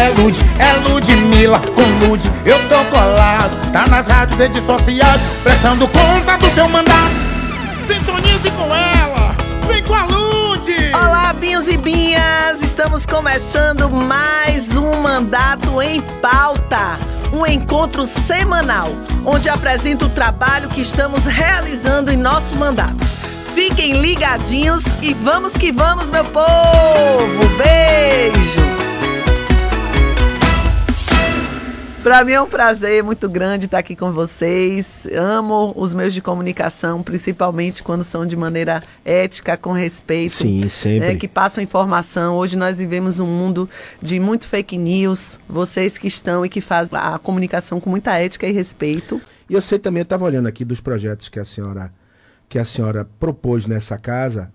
É Ludmilla com Lud, eu tô colado. Tá nas rádios, redes sociais, prestando conta do seu mandato. Sintonize com ela, vem com a Lud. Olá, binhos e binhas, estamos começando mais um Mandato em Pauta. Um encontro semanal, onde apresento o trabalho que estamos realizando em nosso mandato. Fiquem ligadinhos e vamos que vamos, meu povo! Beijo! Para mim é um prazer muito grande estar aqui com vocês. Amo os meios de comunicação, principalmente quando são de maneira ética, com respeito. Sim, sempre. Que passam informação. Hoje nós vivemos um mundo de muito fake news. Vocês que estão e que fazem a comunicação com muita ética e respeito. E eu sei também, eu estava olhando aqui dos projetos que a senhora propôs nessa casa.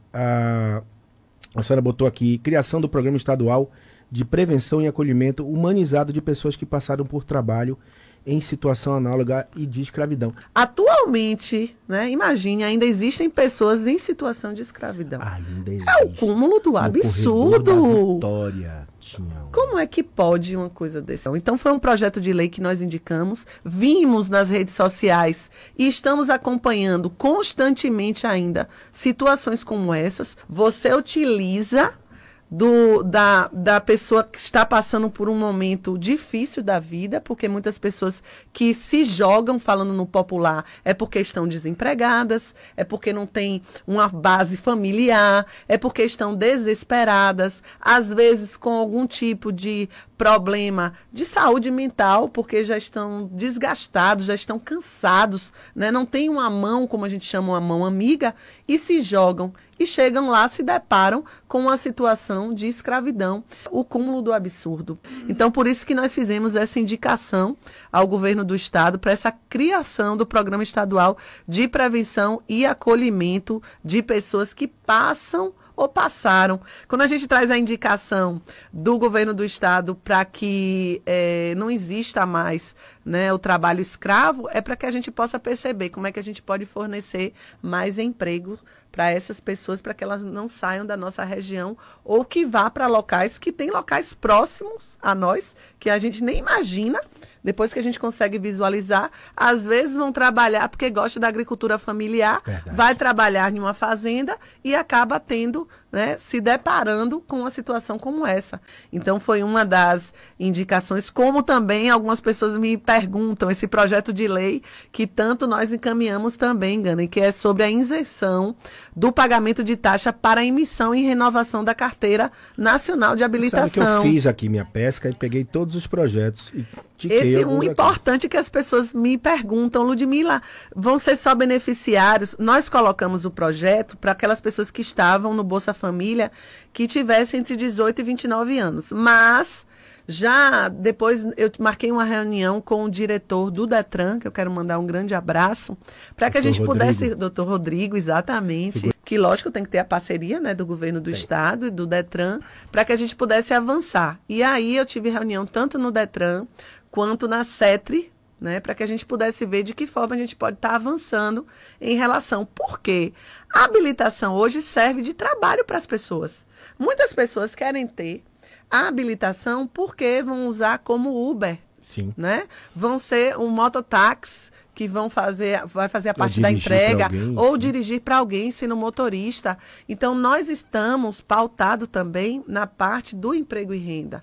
A senhora botou aqui, criação do Programa Estadual de Prevenção e Acolhimento Humanizado de Pessoas que passaram por trabalho em situação análoga e de escravidão. Atualmente, né, imagine, ainda existem pessoas em situação de escravidão. Ainda existe. É o cúmulo do absurdo. Vitória, Como é que pode uma coisa dessa? Então foi um projeto de lei que nós indicamos, vimos nas redes sociais e estamos acompanhando constantemente ainda situações como essas. Você utiliza da pessoa que está passando por um momento difícil da vida, porque muitas pessoas que se jogam, falando no popular, é porque estão desempregadas, é porque não tem uma base familiar, é porque estão desesperadas, às vezes com algum tipo de problema de saúde mental, porque já estão desgastados, já estão cansados, né? Não tem uma mão, como a gente chama, uma mão amiga, e se jogam. E chegam lá, se deparam com uma situação de escravidão, o cúmulo do absurdo. Então, por isso que nós fizemos essa indicação ao governo do estado para essa criação do Programa Estadual de Prevenção e Acolhimento de pessoas que passam ou passaram. Quando a gente traz a indicação do governo do estado para que não exista mais, né, o trabalho escravo, é para que a gente possa perceber como é que a gente pode fornecer mais emprego para essas pessoas, para que elas não saiam da nossa região ou que vá para locais que tem locais próximos a nós, que a gente nem imagina. Depois que a gente consegue visualizar, às vezes vão trabalhar porque gosta da agricultura familiar, verdade, vai trabalhar em uma fazenda e acaba tendo, né, se deparando com uma situação como essa. Então foi uma das indicações, como também algumas pessoas me perguntam, esse projeto de lei que tanto nós encaminhamos também, Gana, que é sobre a isenção do pagamento de taxa para a emissão e renovação da carteira nacional de habilitação. Sabe que eu fiz aqui minha pesca e peguei todos os projetos e esse é um importante que as pessoas me perguntam, Ludmilla, vão ser só beneficiários? Nós colocamos o projeto para aquelas pessoas que estavam no Bolsa Família que tivessem entre 18 e 29 anos. Mas já depois eu marquei uma reunião com o diretor do Detran, que eu quero mandar um grande abraço, para que a gente pudesse, doutor Rodrigo, exatamente, que lógico tem que ter a parceria, né, do governo do estado e do Detran, para que a gente pudesse avançar. E aí eu tive reunião tanto no Detran quanto na CETRE, né, para que a gente pudesse ver de que forma a gente pode estar avançando em relação. Porque a habilitação hoje serve de trabalho para as pessoas. Muitas pessoas querem ter a habilitação porque vão usar como Uber. Sim. Né? Vão ser um mototáxi que vai fazer a parte da entrega, ou dirigir para alguém sendo motorista. Então, nós estamos pautados também na parte do emprego e renda.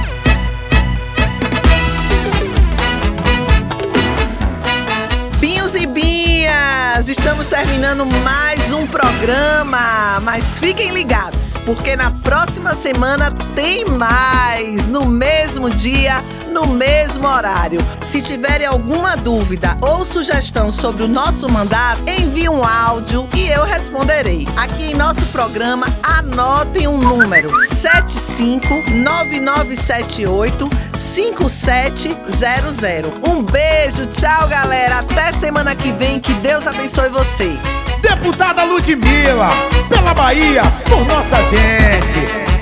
Binhos e binhas, estamos terminando mais um programa, mas fiquem ligados, porque na próxima semana tem mais, no mesmo dia, no mesmo horário. Se tiverem alguma dúvida ou sugestão sobre o nosso mandato, envie um áudio e eu responderei. Aqui em nosso programa, anotem um número: 7599785700. Um beijo, tchau galera, até semana que vem, que Deus abençoe vocês. Deputada Ludmilla, pela Bahia, por nossa gente.